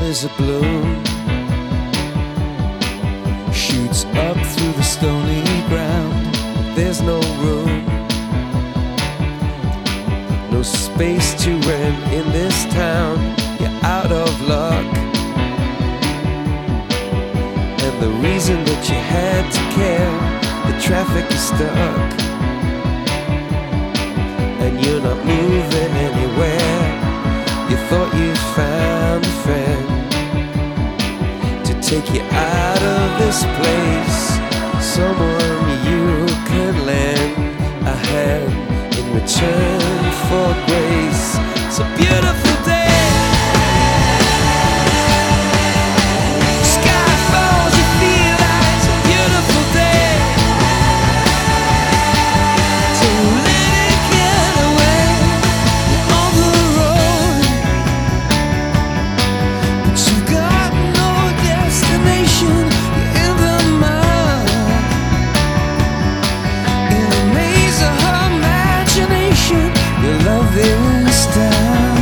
is a bloom, shoots up through the stony ground. There's no room, no space to rent in this town. You're out of luck, and the reason that you had to care, the traffic is stuck, and you're not moving anywhere. You thought you found a friend to take you out of this place, someone you could lend a hand in return for grace. It's a beautiful day. Sky falls, you feel like it's a beautiful day. So let it get away on the road, but you've got no destination. You're in the mud, in the maze of her imagination. Your love is down,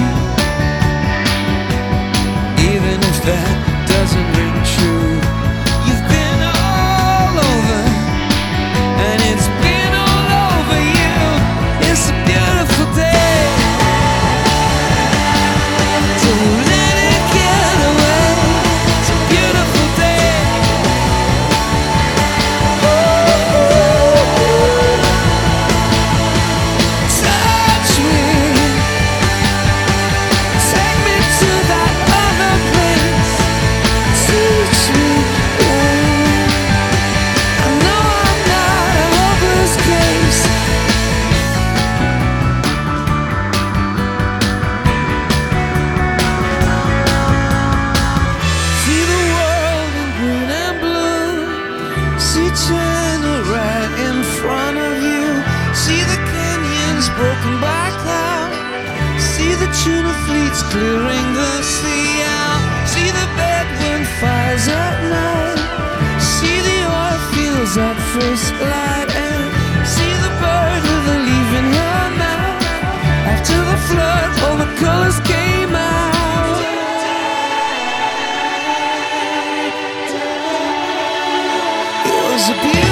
even if that doesn't ring true. You've been all over, and it's been all over you. It's a beautiful day. So let it get away. It's a beautiful day. Touch me, take me to that other place. Teach me, I know I'm not a hopeless case. See the world in green and blue. See China right in front of you. See the canyons broken by cloud. See the tuna fleets clearing the sea out. See the bedroom fires at night. See the oil fields at first light. And see the bird with a leaf in her mouth. After the flood, all the colors came out. It was a beautiful